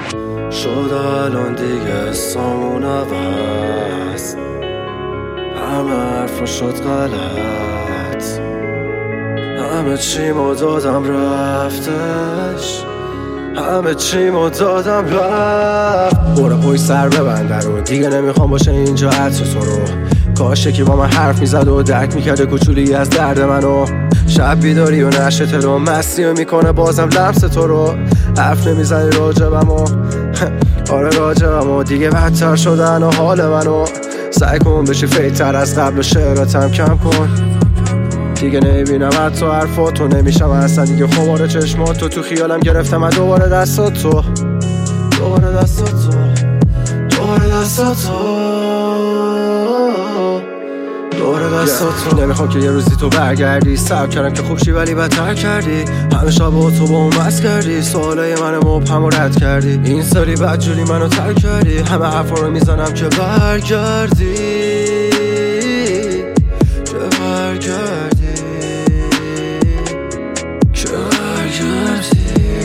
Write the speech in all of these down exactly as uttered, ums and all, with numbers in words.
شد الان دیگه سامون عوض، همه حرفا شد غلط، همه چیمو دادم رفتش، همه چیمو دادم رفت. برو پای سر ببنده رو، دیگه نمیخوام باشه اینجا عطر تو رو. کاشه که با من حرف میزد و درک میکرده کوچولی از درد منو. شب بیداری و نشته رو مستی و میکنه بازم لمس تو رو. حرف نمیزنی راجبم و آره راجبم و دیگه بدتر شدن و حال منو. سعی کن بشی فیتر از قبل و شعراتم کم کن. دیگه نمیبینم حتی حرفاتو، نمیشم اصلا دیگه خمار چشماتو. تو خیالم گرفتم من دوباره دستاتو، دوباره دستاتو، دوباره دستاتو، دوباره دستاتو. نمیخوام که یه روزی تو برگردی، صبر کردم که خوب شی ولی بدتر کردی. همه شب با تو با اون مست کردی، سوالای من مبهم و رد کردی. این سری بدجوری منو ترک کردی، همه حرفا رو میزنم که برگردی، که برگردی، که برگردی،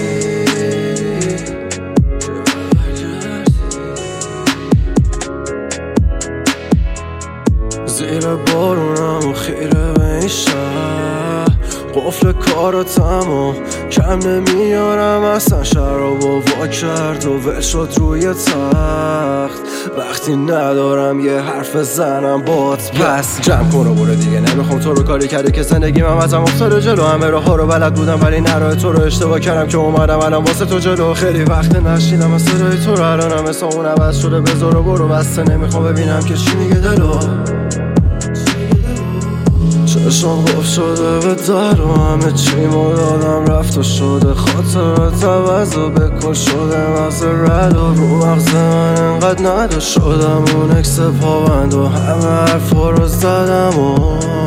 که برگردی. زیر بارونم و خیره به این شهر، قفل کاراتم و کم نمیارم اصلا. شراب و وا کرد و ول شد روی تخت. وقتی ندارم یه حرف زنم بات، پس جمع کن و برو دیگه. نمیخوام تو رو کاری کرده که زندگیم هم ازم افتاده جلو. همه راه ها رو بلد بودم ولی نراه تو رو اشتباه کردم که اومدم الان واسه تو جلو. خیلی وقت نشیدم از صدای تو رو، الانم حسام اون عوض شده. بذار و برو بسته، نمیخوام ببینم که چی میگه دلو. چشم خوب شده به در و همه چیمو دادم رفت و شده. خاطرات عوض و بکن شده مغز رد و رو مغز من انقدر ندا. شدم اون اکس پابند و همه حرفا رو زدم و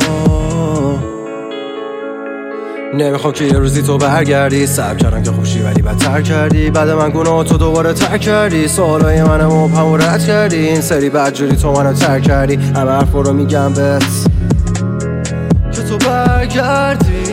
نمیخوام که یه روزی تو برگردی. صبر کردم که خوب شی ولی بدتر کردی. بعد من گناه تو دوباره ترک کردی، سوالای من مبهم و رد کردی. این سری بدجوری تو منو ترک کردی، همه حرفا رو میگم بهت که تو برگردی.